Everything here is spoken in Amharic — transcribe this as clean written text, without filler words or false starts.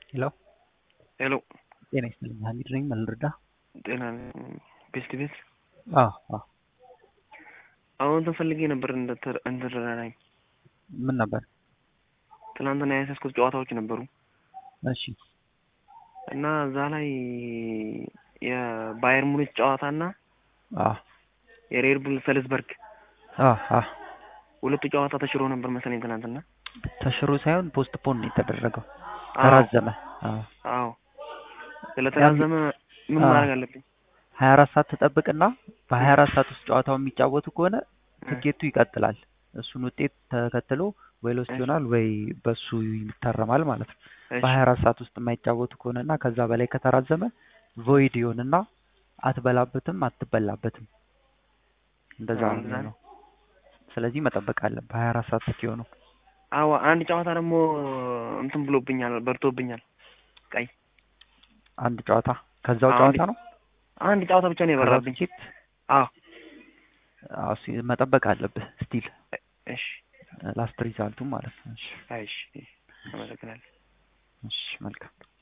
Hello. Hello. ጤና ይስጥልኝ ሀሚድ ነኝ መልርዳ ጤና ቤስት ቤት አዎ አሁን ተፈልጌ ነበር እንደተረዳኝ ምን ነበር ትናንትና ያሳስኩት ጨዋታዎች ነበሩ እሺ እና እዛ ላይ የባየር ሙኒክ ጨዋታና የሬድ ቡል ሰልዝበርግ ሁለቱ ጨዋታ ተሽሮ ነበር መሰለኝ ትናንትና ተሽሮ ሳይሆን ፖስትፖን ነው የተደረገው ተራዘመ አዎ ስለተራዘመ ምን ማድረግ አለብኝ 24 ሰዓት ተጠብቅና በ24 ሰዓት ውስጥ ጨዋታው የሚጫወቱ ከሆነ ትኬቱ ይቀጥላል እሱን ውጤት ተከትሎ ወይ ሎስት ይሆናል ወይ በሱ ይተረማል ማለት ነው በ24 ሰዓት ውስጥ የማይጫወቱ ከሆነና ከዛ በላይ ከተራዘመ ቮይድ ይሆንና አትበላበትም አትበላበትም እንደዛ ነው ስለዚህ መጠበቅ አለበት 24 ሰዓት እስኪሆኑ አዎ አንድ ጨዋታ ደግሞ እንትን ብሎብኛል በርቶብኛል ቀይ አንድ ጨዋታ ከዛው ጨዋታ ነው አንድ ጨዋታ ብቻ ነው የበራብኝ አዎ መጠበቅ አለበት ስቲል እሺ ላስት ሪዛልቱ ማለት ነው እሺ አመሰግናለሁ እሺ መልካም